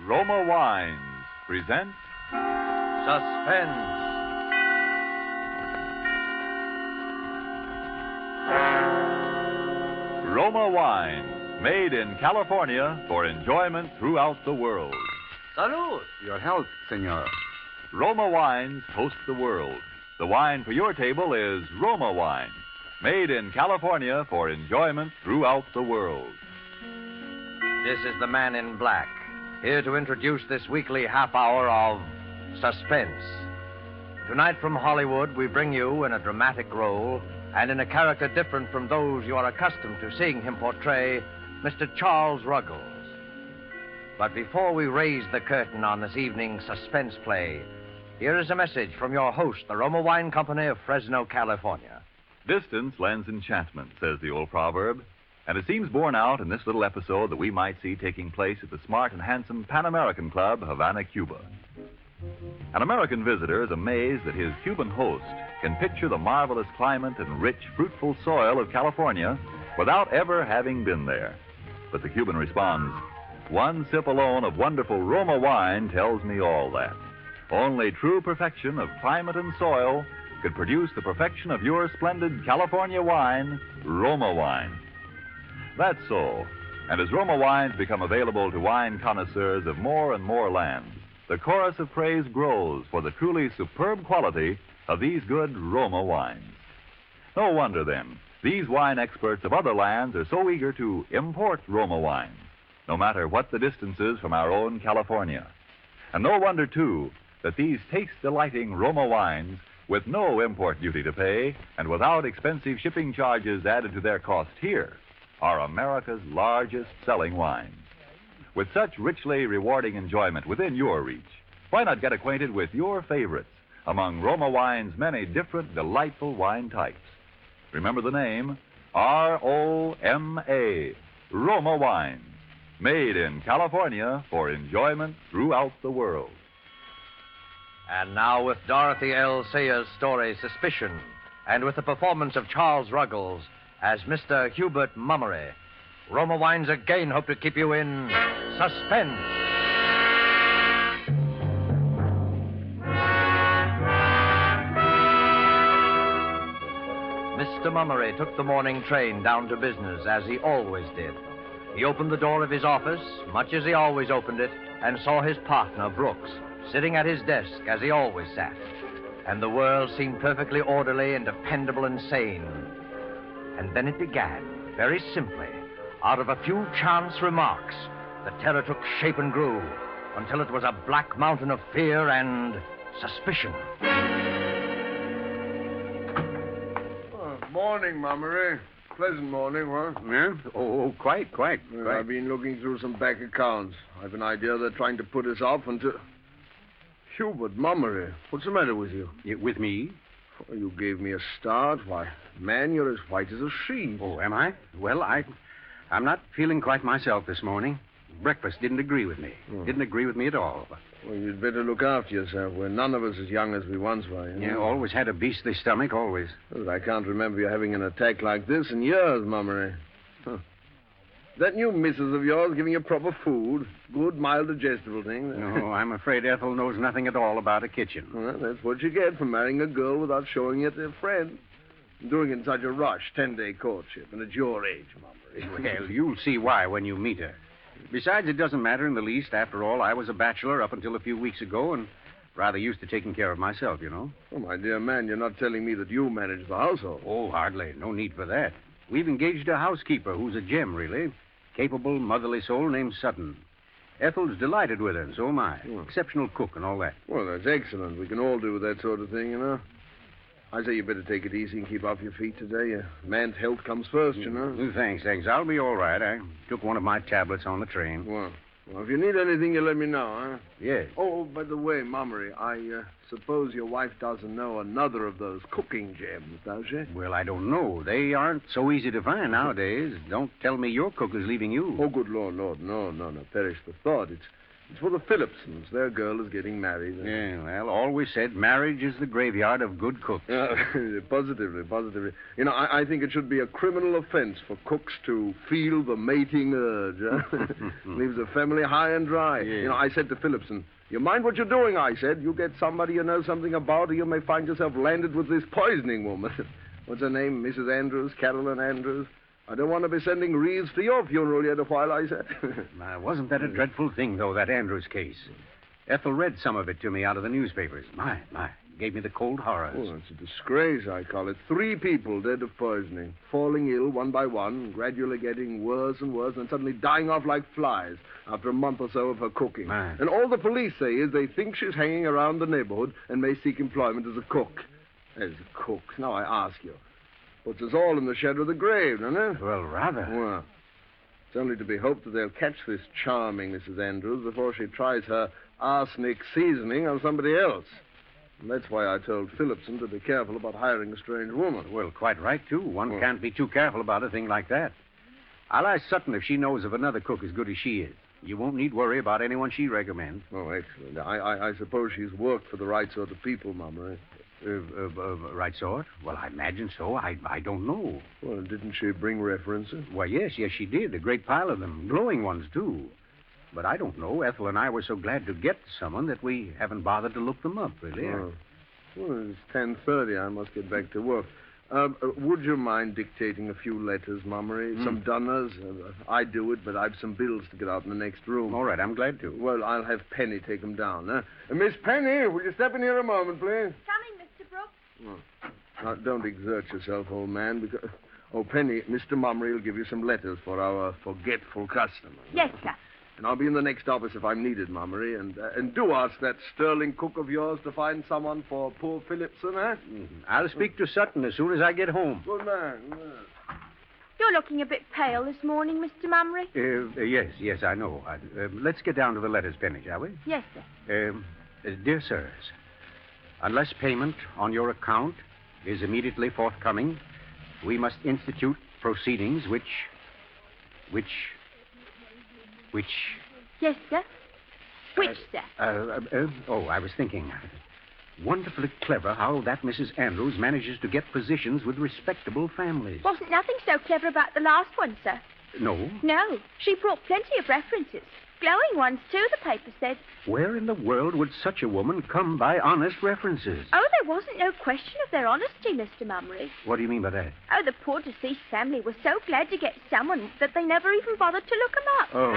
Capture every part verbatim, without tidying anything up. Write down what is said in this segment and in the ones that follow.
Roma Wines present Suspense. Roma Wines, made in California for enjoyment throughout the world. Salud. Your health, senor. Roma Wines toast the world. The wine for your table is Roma Wine, made in California for enjoyment throughout the world. This is the Man in Black, here to introduce this weekly half hour of Suspense. Tonight from Hollywood, we bring you in a dramatic role and in a character different from those you are accustomed to seeing him portray, Mister Charles Ruggles. But before we raise the curtain on this evening's suspense play, here is a message from your host, the Roma Wine Company of Fresno, California. Distance lends enchantment, says the old proverb. And it seems borne out in this little episode that we might see taking place at the smart and handsome Pan American Club, Havana, Cuba. An American visitor is amazed that his Cuban host can picture the marvelous climate and rich, fruitful soil of California without ever having been there. But the Cuban responds, "One sip alone of wonderful Roma wine tells me all that. Only true perfection of climate and soil could produce the perfection of your splendid California wine, Roma wine." That's so. And as Roma wines become available to wine connoisseurs of more and more lands, the chorus of praise grows for the truly superb quality of these good Roma wines. No wonder, then, these wine experts of other lands are so eager to import Roma wines, no matter what the distance is from our own California. And no wonder, too, that these taste-delighting Roma wines, with no import duty to pay and without expensive shipping charges added to their cost here, are America's largest selling wines. With such richly rewarding enjoyment within your reach, why not get acquainted with your favorites among Roma Wine's many different delightful wine types? Remember the name, R O M A, Roma Wines, made in California for enjoyment throughout the world. And now with Dorothy L. Sayers' story, Suspicion, and with the performance of Charles Ruggles as Mister Hubert Mummery, Roma Wines again hope to keep you in suspense. Mister Mummery took the morning train down to business, as he always did. He opened the door of his office, much as he always opened it, and saw his partner, Brooks, sitting at his desk as he always sat. And the world seemed perfectly orderly and dependable and sane. And then it began, very simply, out of a few chance remarks. The terror took shape and grew until it was a black mountain of fear and suspicion. Oh, morning, Mummery. Pleasant morning, huh? Yeah? Oh, quite, quite, Well, quite. I've been looking through some bank accounts. I've an idea they're trying to put us off until... Hubert Mummery, what's the matter with you? You with me? Oh, you gave me a start. Why, man, you're as white as a sheet. Oh, am I? Well, I, I'm not feeling quite myself this morning. Breakfast didn't agree with me. Hmm. Didn't agree with me at all. Well, you'd better look after yourself. We're none of us as young as we once were. You Yeah, know? always had a beastly stomach, always. Well, I can't remember you having an attack like this in years, Mummery. Huh. That new missus of yours giving you proper food? Good, mild, digestible thing? No, I'm afraid Ethel knows nothing at all about a kitchen. Well, that's what you get for marrying a girl without showing it to a friend. Doing it in such a rush, ten-day courtship, and at your age, Mummery. Well, you'll see why when you meet her. Besides, it doesn't matter in the least. After all, I was a bachelor up until a few weeks ago and rather used to taking care of myself, you know. Oh, my dear man, you're not telling me that you manage the household. Oh, hardly. No need for that. We've engaged a housekeeper who's a gem, really. Capable, motherly soul named Sutton. Ethel's delighted with her, and so am I. Hmm. Exceptional cook and all that. Well, that's excellent. We can all do that sort of thing, you know. I say you better take it easy and keep off your feet today. A man's health comes first, you know. Mm, Thanks, thanks. I'll be all right. I took one of my tablets on the train. Well, well, if you need anything, you let me know, huh? Yes. Oh, by the way, Mummery, I uh, suppose your wife doesn't know another of those cooking gems, does she? Well, I don't know. They aren't so easy to find nowadays. Don't tell me your cook is leaving you. Oh, good Lord, Lord, no, no, no. Perish the thought. It's It's for the Phillipsons. Their girl is getting married. Yeah, well, always said marriage is the graveyard of good cooks. Uh, positively, positively. You know, I, I think it should be a criminal offense for cooks to feel the mating urge. Huh? Leaves a family high and dry. Yeah. You know, I said to Phillipson, you mind what you're doing, I said. You get somebody you know something about, or you may find yourself landed with this poisoning woman. What's her name? Missus Andrews? Carolyn Andrews? I don't want to be sending wreaths to your funeral yet a while, I said. Now, wasn't that a dreadful thing, though, that Andrews case? Ethel read some of it to me out of the newspapers. My, my. Gave me the cold horrors. Oh, it's a disgrace, I call it. Three people dead of poisoning, falling ill one by one, gradually getting worse and worse, and suddenly dying off like flies after a month or so of her cooking. Man. And all the police say is they think she's hanging around the neighborhood and may seek employment as a cook. As a cook. Now, I ask you. Puts us all in the shadow of the grave, doesn't it? Well, rather. Well, it's only to be hoped that they'll catch this charming Missus Andrews before she tries her arsenic seasoning on somebody else. And that's why I told Phillipson to be careful about hiring a strange woman. Well, quite right, too. One Well- can't be too careful about a thing like that. I'll ask Sutton if she knows of another cook as good as she is. You won't need worry about anyone she recommends. Oh, excellent. I, I, I suppose she's worked for the right sort of people, Mama. Uh, uh, uh, right sort? Well, I imagine so. I, I don't know. Well, didn't she bring references? Why, yes, yes, she did. A great pile of them. Glowing ones, too. But I don't know. Ethel and I were so glad to get someone that we haven't bothered to look them up, really. Oh. Well, it's ten thirty. I must get back to work. Um, uh, would you mind dictating a few letters, Mummery? Hmm. Some dunners? Uh, I do it, but I've some bills to get out in the next room. All right, I'm glad to. Well, I'll have Penny take them down. Huh? Uh, Miss Penny, will you step in here a moment, please? Coming, Mister Brooks. Oh. Now, don't exert yourself, old man, because... Oh, Penny, Mister Mummery will give you some letters for our forgetful customer. Yes, sir. And I'll be in the next office if I'm needed, Mummery. And uh, and do ask that sterling cook of yours to find someone for poor Phillipson, eh? Mhm. I'll speak to Sutton as soon as I get home. Good man. Good man. You're looking a bit pale this morning, Mister Mummery. Uh, uh, yes, yes, I know. I, uh, let's get down to the letters, Penny, shall we? Yes, sir. Um, uh, dear sirs, unless payment on your account is immediately forthcoming, we must institute proceedings which... which... which... Yes, sir. Which, sir? Uh, uh, uh, oh, I was thinking. Wonderfully clever how that Missus Andrews manages to get positions with respectable families. Wasn't nothing so clever about the last one, sir. No? No. She brought plenty of references. Glowing ones, too, the paper said. Where in the world would such a woman come by honest references? Oh, there wasn't no question of their honesty, Mister Mummery. What do you mean by that? Oh, the poor deceased family were so glad to get someone that they never even bothered to look 'em up. Oh.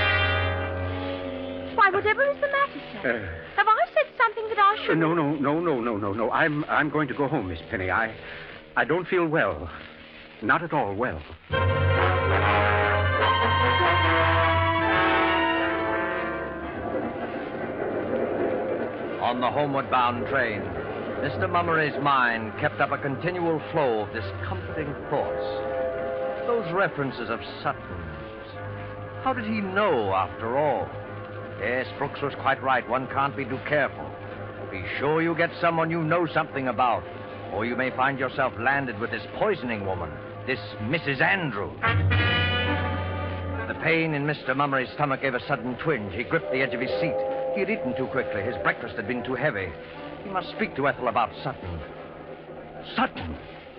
Why, whatever is the matter, sir? Uh, Have I said something that I uh, shouldn't? no, no, no, no, no, no, no. I'm I'm going to go home, Miss Penny. I I don't feel well. Not at all well. On the homeward bound train, Mister Mummery's mind kept up a continual flow of discomforting thoughts. Those references of Sutton's. How did he know, after all? Yes, Brooks was quite right. One can't be too careful. Be sure you get someone you know something about, or you may find yourself landed with this poisoning woman, this Missus Andrews. The pain in Mister Mummery's stomach gave a sudden twinge. He gripped the edge of his seat. He had eaten too quickly. His breakfast had been too heavy. He must speak to Ethel about Sutton. Sutton!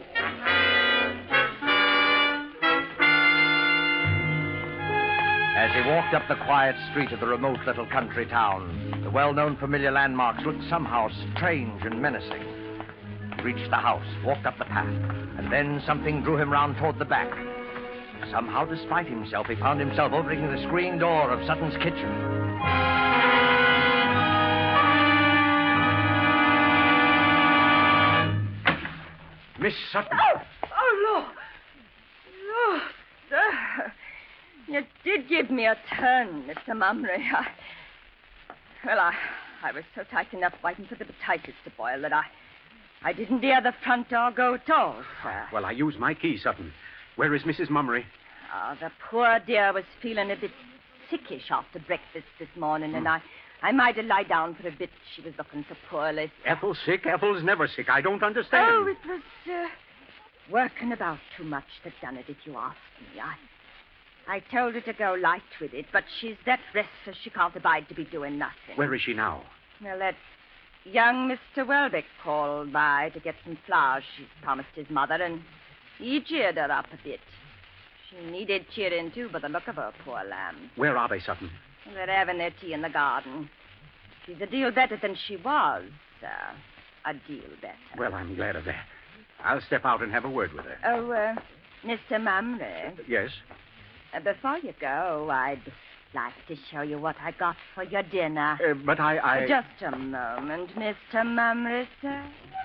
As he walked up the quiet street of the remote little country town, the well-known familiar landmarks looked somehow strange and menacing. He reached the house, walked up the path, and then something drew him round toward the back. Somehow, despite himself, he found himself opening the screen door of Sutton's kitchen. Miss Sutton. Oh, oh, Lord. Lord, sir. You did give me a turn, Mister Mummery. I... Well, I, I was so taken up waiting for the potatoes to boil that I, I didn't hear the front door go at all, sir. Well, I used my key, Sutton. Where is Missus Mummery? Oh, the poor dear was feeling a bit sickish after breakfast this morning, and I, I made her lie down for a bit. She was looking so poorly. Ethel's sick? Ethel's never sick. I don't understand. Oh, it was uh, working about too much that done it, if you ask me. I, I told her to go light with it, but she's that restless she can't abide to be doing nothing. Where is she now? Well, that young Mister Welbeck called by to get some flowers she's promised his mother, and he cheered her up a bit. She needed cheering, too, by the look of her, poor lamb. Where are they, Sutton? They're having their tea in the garden. She's a deal better than she was, sir. A deal better. Well, I'm glad of that. I'll step out and have a word with her. Oh, uh, Mister Mumry. Yes? Uh, before you go, I'd like to show you what I got for your dinner. Uh, but I... I... Uh, Just a moment, Mister Mumry, sir.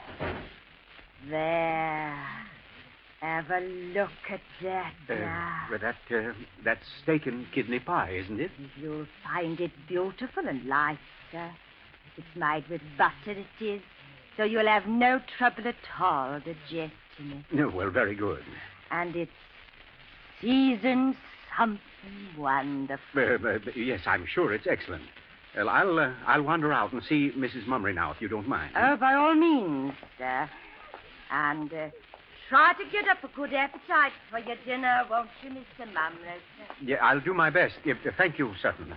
There. Have a look at that Uh, now. well, that, uh, that's steak and kidney pie, isn't it? You'll find it beautiful and light, sir. It's made with butter, it is. So you'll have no trouble at all digesting it. No, well, very good. And it's seasoned something wonderful. Uh, uh, yes, I'm sure it's excellent. Well, I'll, uh, I'll wander out and see Missus Mumry now, if you don't mind. Oh, by all means, sir. And uh, try to get up a good appetite for your dinner, won't you, Mister Mumry? Yeah, I'll do my best. Yeah, uh, thank you, Sutton.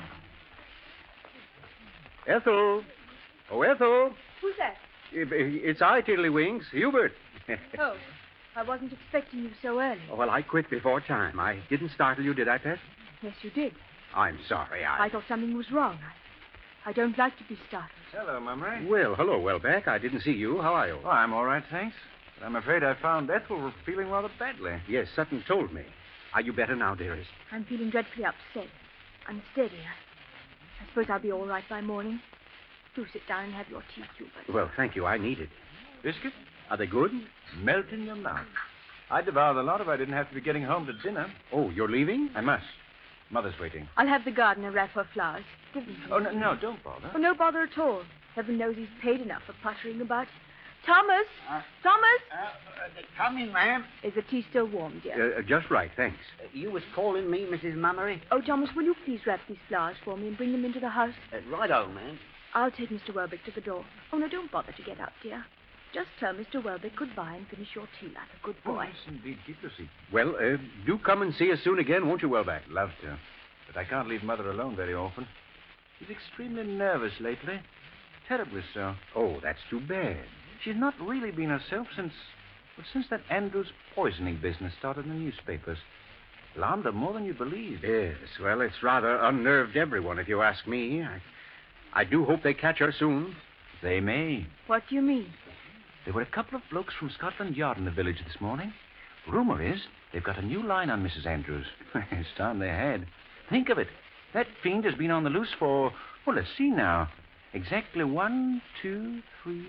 Ethel. Oh, Ethel. Who's that? Uh, It's I, Tiddlywinks. Hubert. Oh, I wasn't expecting you so early. Oh, well, I quit before time. I didn't startle you, did I, Pet? Yes, you did. I'm sorry. I... I thought something was wrong. I, I don't like to be startled. Hello, Mumray. Well, hello, Welbeck. I didn't see you. How are you? Oh, I'm all right, thanks. But I'm afraid I found Ethel feeling rather badly. Yes, Sutton told me. Are you better now, dearest? I'm feeling dreadfully upset. Unsteady. I, I suppose I'll be all right by morning. Do sit down and have your tea, Hubert. Well, thank you. I need it. Biscuit? Are they good? Melt in your mouth. I'd devour the lot if I didn't have to be getting home to dinner. Oh, you're leaving? I must. Mother's waiting. I'll have the gardener wrap her flowers. Give them to Oh, me. no, no, don't bother. Oh, no bother at all. Heaven knows he's paid enough for puttering about. Thomas! Uh, Thomas! Uh, uh, come in, ma'am. Is the tea still warm, dear? Uh, just right, thanks. Uh, you was calling me, Missus Mummery? Oh, Thomas, will you please wrap these flowers for me and bring them into the house? Uh, righto, ma'am. I'll take Mister Welbeck to the door. Oh, no, don't bother to get up, dear. Just tell Mister Welbeck goodbye and finish your tea like a good Oh, boy. yes, indeed. Keep your seat. Well, uh, do come and see us soon again, won't you, Welbeck? Love to. But I can't leave Mother alone very often. She's extremely nervous lately. Terribly so. Oh, that's too bad. She's not really been herself since... Well, since that Andrews poisoning business started in the newspapers. Alarmed her more than you believe. Yes, well, it's rather unnerved everyone, if you ask me. I, I do hope they catch her soon. They may. What do you mean? There were a couple of blokes from Scotland Yard in the village this morning. Rumor is they've got a new line on Missus Andrews. It's time they had. Think of it. That fiend has been on the loose for, well, let's see now. Exactly one, two, three,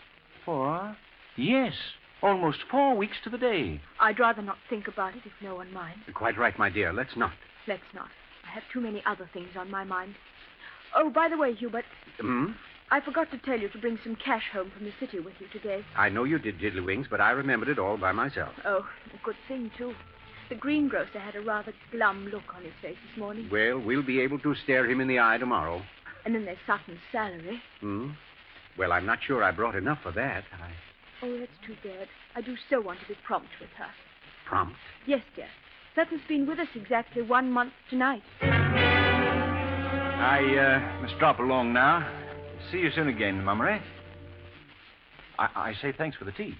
four. Yes, almost four weeks to the day. I'd rather not think about it if no one minds. Quite right, my dear. Let's not. Let's not. I have too many other things on my mind. Oh, by the way, Hubert, Hmm? I forgot to tell you to bring some cash home from the city with you today. I know you did, Diddlywings, but I remembered it all by myself. Oh, a good thing, too. The greengrocer had a rather glum look on his face this morning. Well, we'll be able to stare him in the eye tomorrow. And then there's Sutton's salary. Hmm? Well, I'm not sure I brought enough for that. I... Oh, that's too bad. I do so want to be prompt with her. Prompt? Yes, dear. Sutton's been with us exactly one month tonight. I uh, must drop along now. See you soon again, Mummery. I, I say thanks for the tea.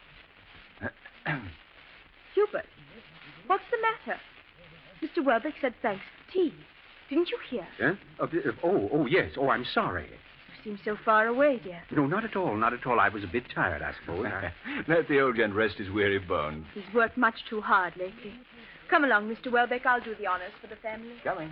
Hubert, what's the matter? Mister Welbeck said thanks for tea. Didn't you hear? Huh? Uh, uh, oh, oh, yes. Oh, I'm sorry. You seem so far away, dear. No, not at all. Not at all. I was a bit tired, I suppose. I... Let the old gent rest his weary bones. He's worked much too hard lately. Come along, Mister Welbeck. I'll do the honors for the family. Coming.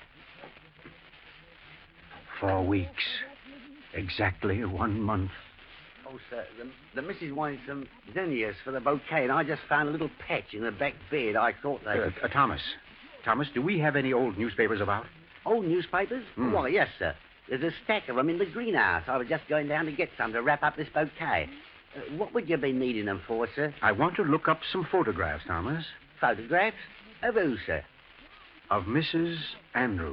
Four weeks. Exactly one month. Oh, sir, the, the missus wanted some zinnias for the bouquet, and I just found a little patch in the back bed. I thought they... Uh, uh, Thomas. Thomas, do we have any old newspapers about? Old newspapers? Hmm. Why, yes, sir. There's a stack of them in the greenhouse. I was just going down to get some to wrap up this bouquet. Uh, what would you be needing them for, sir? I want to look up some photographs, Thomas, Photographs? Of who, sir? of Missus Andrews.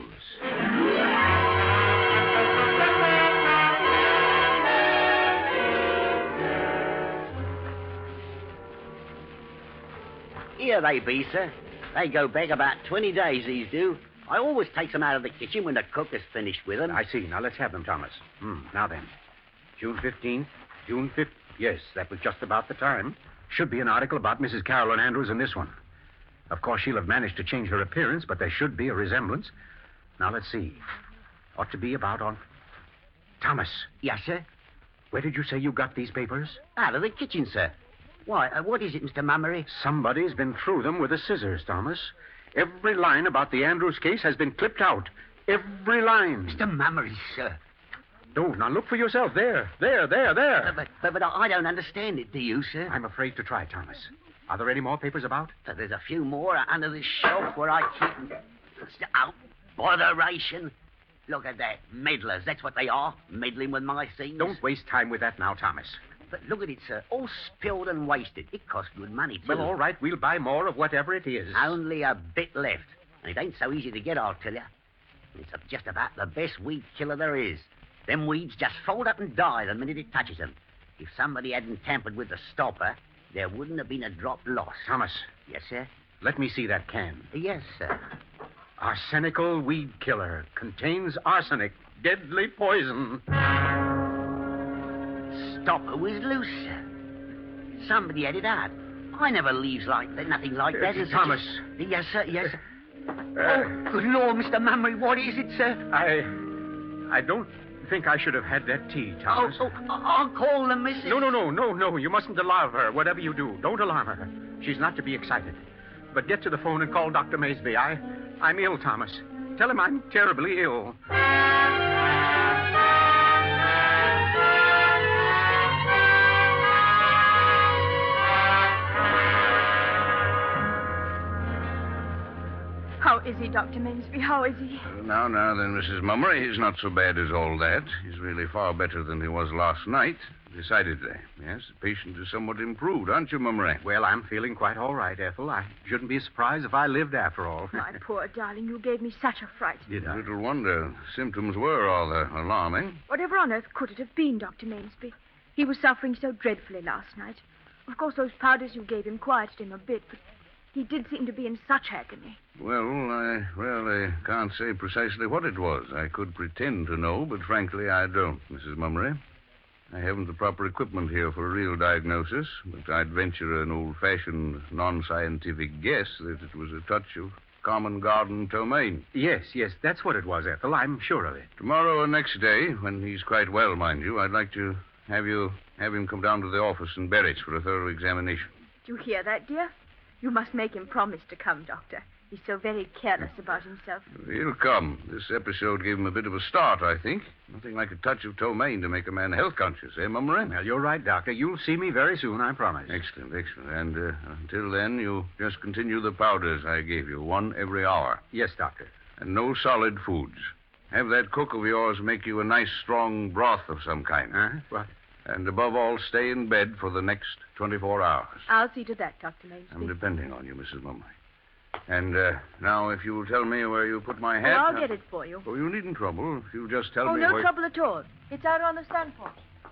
Here they be, sir. They go back about twenty days, these do. I always take them out of the kitchen when the cook has finished with them. I see. Now, let's have them, Thomas. Hmm. Now then. June fifteenth. June fifth. Yes, that was just about the time. Should be an article about Missus Carolyn Andrews in this one. Of course, she'll have managed to change her appearance, but there should be a resemblance. Now, let's see. Ought to be about on... Thomas. Yes, sir? Where did you say you got these papers? Out of the kitchen, sir. Why, uh, what is it, Mister Mummery? Somebody's been through them with the scissors, Thomas. Every line about the Andrews case has been clipped out. Every line. Mister Mummery, sir. Don't. Now, look for yourself. There, there, there, there. But, but, but I don't understand it, do you, sir? I'm afraid to try, Thomas. Are there any more papers about? Uh, there's a few more under this shelf where I keep them. Oh, botheration. Look at that. Meddlers, that's what they are. Meddling with my things. Don't waste time with that now, Thomas. But look at it, sir. All spilled and wasted. It costs good money, too. Well, all right. We'll buy more of whatever it is. Only a bit left. And it ain't so easy to get, I'll tell you. It's just about the best weed killer there is. Them weeds just fold up and die the minute it touches them. If somebody hadn't tampered with the stopper, there wouldn't have been a drop lost. Thomas. Yes, sir? Let me see that can. Yes, sir. Arsenical weed killer. Contains arsenic. Deadly poison. Stopper was loose, sir. Somebody had it out. I never leaves like that, nothing like that. Uh, Thomas. A... Yes, sir, yes, sir. Uh, oh, good Lord, Mister Mummery, what is it, sir? I... I don't think I should have had that tea, Thomas. Oh, oh, I'll call the missus. No, no, no, no, no. You mustn't alarm her, whatever you do. Don't alarm her. She's not to be excited. But get to the phone and call Doctor Maysby. I... I'm ill, Thomas. Tell him I'm terribly ill. How is he, Doctor Mansby? How is he? Uh, now, now, then, Missus Mummery, he's not so bad as all that. He's really far better than he was last night. Decidedly. Yes, the patient is somewhat improved, aren't you, Mummery? Well, I'm feeling quite all right, Ethel. I shouldn't be surprised if I lived after all. My poor darling, you gave me such a fright. Did I? Little wonder. Symptoms were rather alarming. Whatever on earth could it have been, Doctor Mansby? He was suffering so dreadfully last night. Of course, those powders you gave him quieted him a bit, but he did seem to be in such agony. Well, I, well, I can't say precisely what it was. I could pretend to know, but frankly, I don't, Missus Mummery. I haven't the proper equipment here for a real diagnosis, but I'd venture an old-fashioned, non-scientific guess that it was a touch of common garden ptomaine. Yes, yes, that's what it was, Ethel. I'm sure of it. Tomorrow or next day, when he's quite well, mind you, I'd like to have you have him come down to the office in Berwick for a thorough examination. Do you hear that, dear? You must make him promise to come, Doctor. He's so very careless about himself. He'll come. This episode gave him a bit of a start, I think. Nothing like a touch of ptomaine to make a man health conscious, eh, Mummery? Well, you're right, Doctor. You'll see me very soon, I promise. Excellent, excellent. And uh, until then, you just continue the powders I gave you, one every hour. Yes, Doctor. And no solid foods. Have that cook of yours make you a nice, strong broth of some kind. Huh? What? And above all, stay in bed for the next twenty-four hours. I'll see to that, Doctor Mansby. I'm depending on you, Missus Mummery. And uh, now, if you'll tell me where you put my Oh, hat... I'll uh, get it for you. Oh, you needn't trouble. If you'll just tell Oh, me no where... trouble at all. It's out on the stand porch.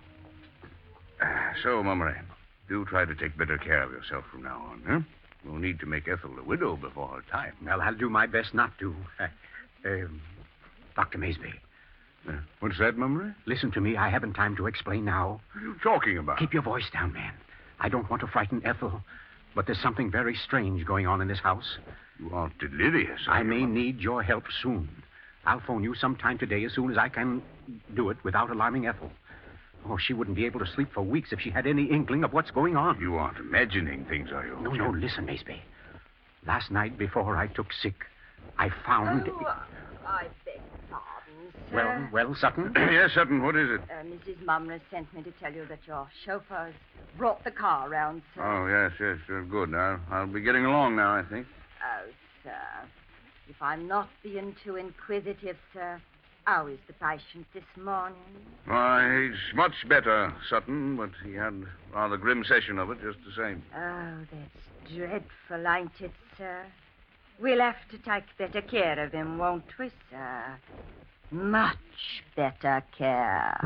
So, Mummery, do try to take better care of yourself from now on, huh? We'll need to make Ethel a widow before her time. Well, I'll do my best not to. Uh, uh, Doctor Maysby. Uh, what's that, Mummery? Listen to me. I haven't time to explain now. What are you talking about? Keep your voice down, man. I don't want to frighten Ethel, but there's something very strange going on in this house. You aren't delirious. I may need your help soon. I'll phone you sometime today as soon as I can do it without alarming Ethel. Oh, she wouldn't be able to sleep for weeks if she had any inkling of what's going on. You aren't imagining things, are you? No, no, listen, Maysby. Last night before I took sick, I found... Oh, uh, I beg pardon, sir. Well, well, Sutton? Yes, Sutton, what is it? Uh, Missus Mumner sent me to tell you that your chauffeur has brought the car round, sir. Oh, yes, yes, uh, good. I'll, I'll be getting along now, I think. Oh, sir. If I'm not being too inquisitive, sir, how is the patient this morning? Why, he's much better, Sutton, but he had a rather grim session of it just the same. Oh, that's dreadful, ain't it, sir? We'll have to take better care of him, won't we, sir? Much better care.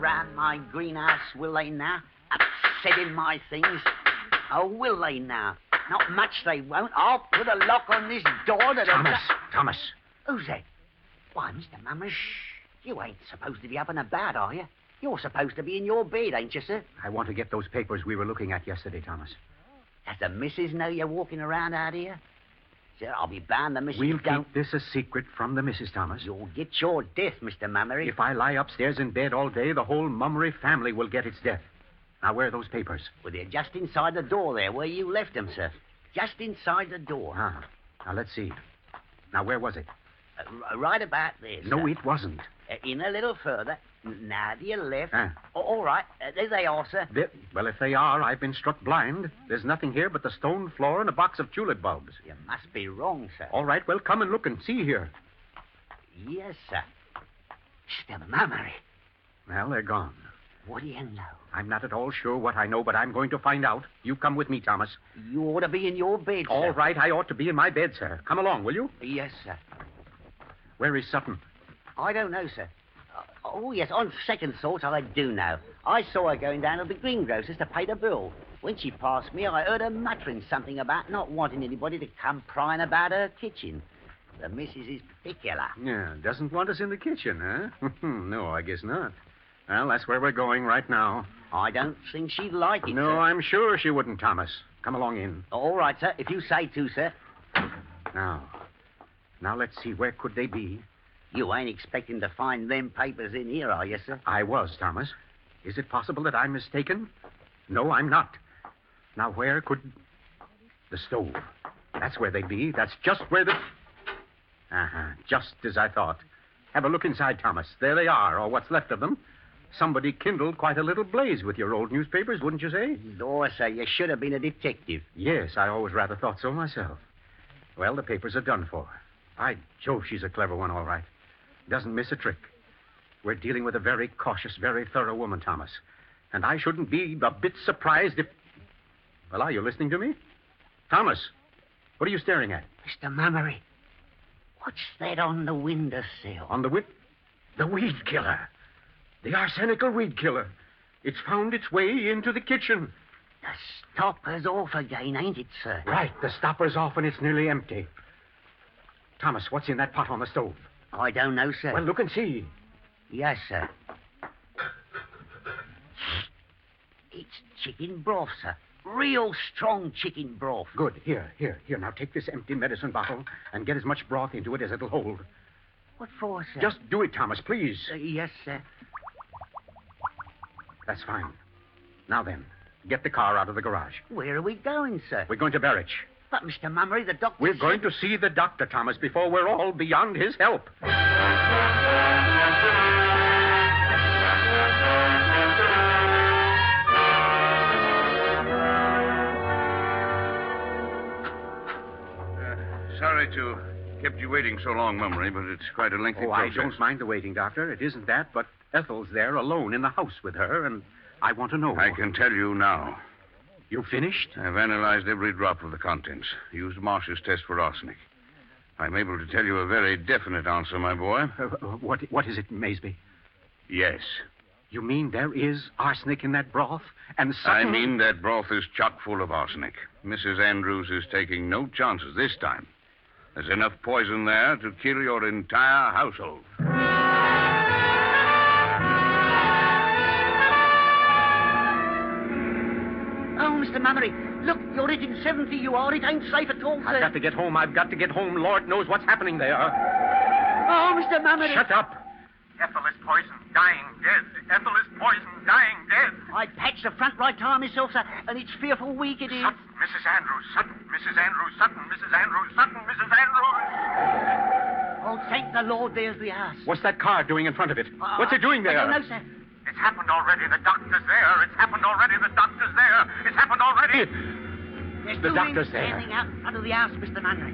round my greenhouse, will they now? Upsetting my things. Oh, will they now? Not much they won't. I'll put a lock on this door that... Thomas, Thomas. Who's that? Why, Mister Mummery, you ain't supposed to be up and about, are you? You're supposed to be in your bed, ain't you, sir? I want to get those papers we were looking at yesterday, Thomas. Does the missus know you're walking around out here? Sir, I'll be bound the missus We'll don't... keep this a secret from the missus, Thomas. You'll get your death, Mister Mummery. If I lie upstairs in bed all day, the whole Mummery family will get its death. Now, where are those papers? Well, they're just inside the door there, where you left them, sir. Just inside the door. Ah. Now, let's see. Now, where was it? Uh, r- right about there, sir. No, it wasn't. Uh, in a little further. Now to your left. Ah. Oh, all right. Uh, there they are, sir. They- well, if they are, I've been struck blind. There's nothing here but the stone floor and a box of tulip bulbs. You must be wrong, sir. All right, well, come and look and see here. Yes, sir. Mister Mummery, Well, they're gone. what do you know? I'm not at all sure what I know, but I'm going to find out. You come with me, Thomas. You ought to be in your bed, sir. All right, I ought to be in my bed, sir. Come along, will you? Yes, sir. Where is Sutton? I don't know, sir. Uh, oh, yes, on second thought, I do know. I saw her going down to the greengrocer's to pay the bill. When she passed me, I heard her muttering something about not wanting anybody to come prying about her kitchen. The missus is particular. Yeah, doesn't want us in the kitchen, huh? No, I guess not. Well, that's where we're going right now. I don't think she'd like it, No, sir. I'm sure she wouldn't, Thomas. Come along in. All right, sir, if you say to, sir. Now, now let's see, where could they be? You ain't expecting to find them papers in here, are you, sir? I was, Thomas. Is it possible that I'm mistaken? No, I'm not. Now, where could... The stove. That's where they'd be. That's just where the... Uh-huh, just as I thought. Have a look inside, Thomas. There they are, or what's left of them. Somebody kindled quite a little blaze with your old newspapers, wouldn't you say? Lord, sir, you should have been a detective. Yes, I always rather thought so myself. Well, the papers are done for. By Jove, she's a clever one, all right. Doesn't miss a trick. We're dealing with a very cautious, very thorough woman, Thomas. And I shouldn't be a bit surprised if... Well, are you listening to me? Thomas, what are you staring at? Mister Mummery, what's that on the windowsill? On the wit... The weed killer. The arsenical weed killer. It's found its way into the kitchen. The stopper's off again, ain't it, sir? Right, the stopper's off and it's nearly empty. Thomas, what's in that pot on the stove? I don't know, sir. Well, look and see. Yes, sir. It's chicken broth, sir. Real strong chicken broth. Good. Here, here, here. Now take this empty medicine bottle and get as much broth into it as it'll hold. What for, sir? Just do it, Thomas, please. Uh, yes, sir. That's fine. Now then, get the car out of the garage. Where are we going, sir? We're going to Berwich. But, Mister Mummery, the doctor We're said... going to see the doctor, Thomas, before we're all beyond his help. Sorry to kept you waiting so long, Mummery, but it's quite a lengthy Oh, I process. don't mind the waiting, Doctor. It isn't that, but Ethel's there alone in the house with her, and I want to know. I can tell you now. You finished? I've analyzed every drop of the contents, used Marsh's test for arsenic. I'm able to tell you a very definite answer, my boy. Uh, uh, what, what is it, Maysby? Yes. You mean there is arsenic in that broth? And Sutton... I mean that broth is chock full of arsenic. Missus Andrews is taking no chances this time. There's enough poison there to kill your entire household. Oh, Mister Mummery, look, you're hitting seventy, you are. It ain't safe at all, sir. I've got to get home. I've got to get home. Lord knows what's happening there. Oh, Mister Mummery. Shut up. Ethel is poisoned, dying dead. Ethel is poisoned, dying dead. I patched the front right tire myself, sir, and it's fearful weak it is. Sutton, Missus Andrews, Sutton, Missus Andrews, Sutton, Missus Andrews, Sutton, Missus Andrews. Oh, thank the Lord, there's the house. What's that car doing in front of it? Uh, What's it doing there? I don't know, sir. It's happened already. The doctor's there. It's happened already. The doctor's there. It's happened already. There's The two doctor's men there. standing out in front of the house, Mister Mummery.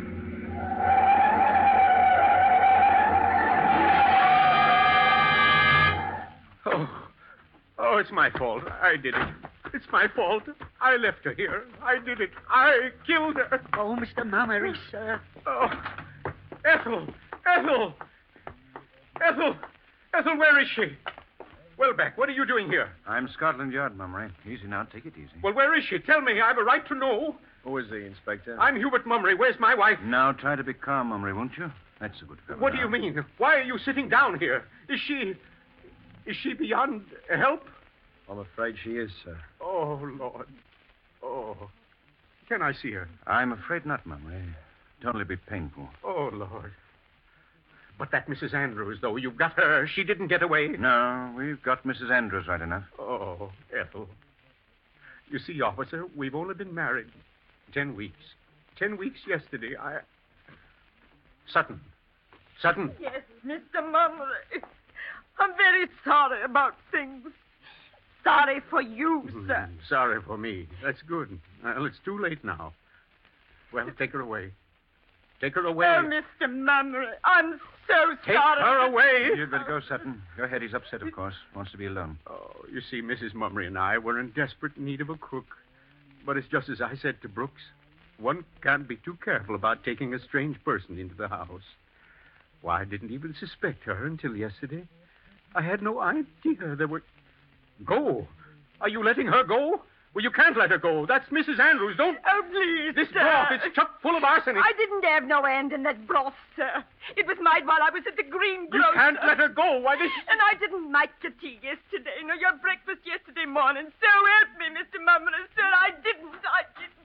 Oh. Oh, it's my fault. I did it. It's my fault. I left her here. I did it. I killed her. Oh, Mister Mummery, sir. Oh. Ethel. Ethel. Ethel. Ethel, where is she? Well, Beck, what are you doing here? I'm Scotland Yard, Mummery. Easy now. Take it easy. Well, where is she? Tell me. I have a right to know. Who is he, Inspector? I'm Hubert Mummery. Where's my wife? Now, try to be calm, Mummery, won't you? That's a good fellow. What do now. you mean? Why are you sitting down here? Is she... Is she beyond help? I'm afraid she is, sir. Oh, Lord. Oh. Can I see her? I'm afraid not, Mummery. It'd only be painful. Oh, Lord. But that Missus Andrews, though, you've got her. She didn't get away. No, we've got Missus Andrews right enough. Oh, Ethel. You see, officer, we've only been married ten weeks. Ten weeks yesterday. I... Sutton. Sutton. Yes, Mister Mummery. I'm very sorry about things. Sorry for you, sir. Mm, sorry for me. That's good. Well, it's too late now. Well, take her away. Take her away. Oh, Mister Mummery, I'm so Take sorry. her away. You'd better go, Sutton. Go ahead. He's upset, of course. Wants to be alone. Oh, you see, Missus Mummery and I were in desperate need of a cook. But it's just as I said to Brooks. One can't be too careful about taking a strange person into the house. Why, I didn't even suspect her until yesterday. I had no idea there were... Go. Are you letting her go? Well, you can't let her go. That's Missus Andrews. Don't... Oh, please, This sir. broth, it's chock full of arsenic. I didn't have no hand in that broth, sir. It was made while I was at the You greengrocer's. can't let her go. Why, this... And I didn't make your tea yesterday, nor your breakfast yesterday morning. So help me, Mister Mummery, sir. I didn't. I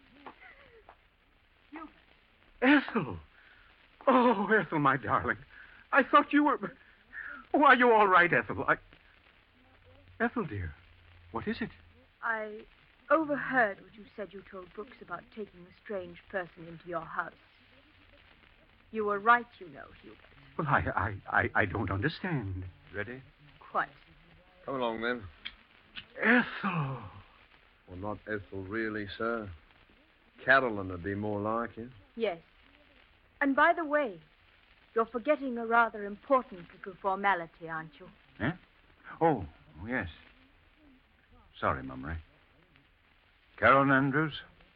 didn't. Ethel. Oh, Ethel, my darling. I thought you were... Oh, are you all right, Ethel? I... Ethel, dear, what is it? I overheard what you said you told Brooks about taking a strange person into your house. You were right, you know, Hubert. Well, I, I, I, I don't understand. Ready? Quite. Come along, then. Ethel. Well, not Ethel, really, sir. Carolyn would be more like it. Yes. And by the way, you're forgetting a rather important little formality, aren't you? Eh? Oh, yes. Sorry, Mummery. Carolyn Andrews,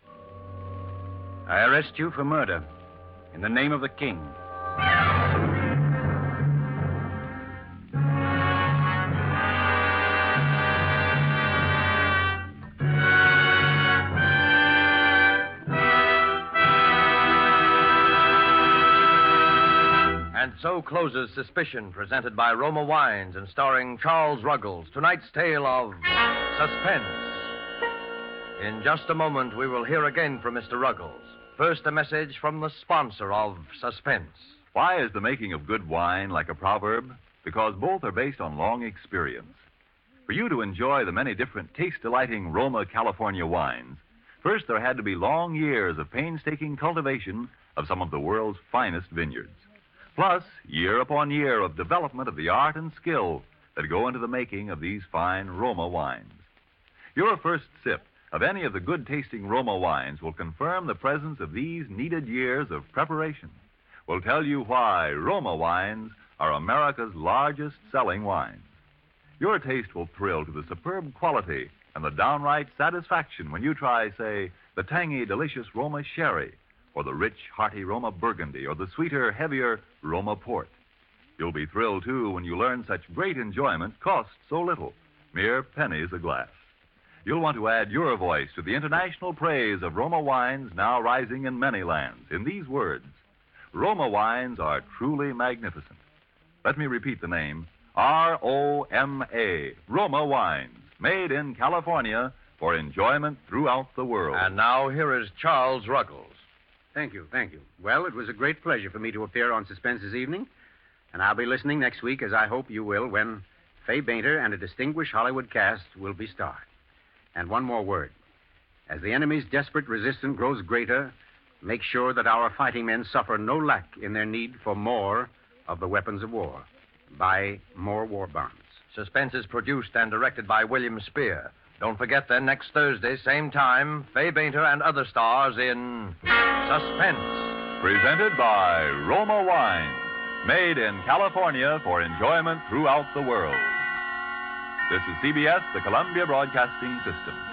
I arrest you for murder in the name of the king. And so closes Suspicion, presented by Roma Wines and starring Charles Ruggles. Tonight's tale of suspense. In just a moment, we will hear again from Mister Ruggles. First, a message from the sponsor of Suspense. Why is the making of good wine like a proverb? Because both are based on long experience. For you to enjoy the many different taste-delighting Roma California wines, first there had to be long years of painstaking cultivation of some of the world's finest vineyards. Plus, year upon year of development of the art and skill that go into the making of these fine Roma wines. Your first sip of any of the good-tasting Roma wines will confirm the presence of these needed years of preparation, will tell you why Roma wines are America's largest-selling wines. Your taste will thrill to the superb quality and the downright satisfaction when you try, say, the tangy, delicious Roma Sherry, or the rich, hearty Roma Burgundy, or the sweeter, heavier Roma Port. You'll be thrilled, too, when you learn such great enjoyment costs so little, mere pennies a glass. You'll want to add your voice to the international praise of Roma wines now rising in many lands in these words: Roma wines are truly magnificent. Let me repeat the name: R O M A, Roma wines, made in California for enjoyment throughout the world. And now here is Charles Ruggles. Thank you, thank you. Well, it was a great pleasure for me to appear on Suspense this evening, and I'll be listening next week, as I hope you will, when Fay Bainter and a distinguished Hollywood cast will be starred. And one more word. As the enemy's desperate resistance grows greater, make sure that our fighting men suffer no lack in their need for more of the weapons of war. Buy more war bonds. Suspense is produced and directed by William Spear. Don't forget, then, next Thursday, same time, Fay Bainter and other stars in Suspense. Presented by Roma Wines, made in California for enjoyment throughout the world. This is C B S, the Columbia Broadcasting System.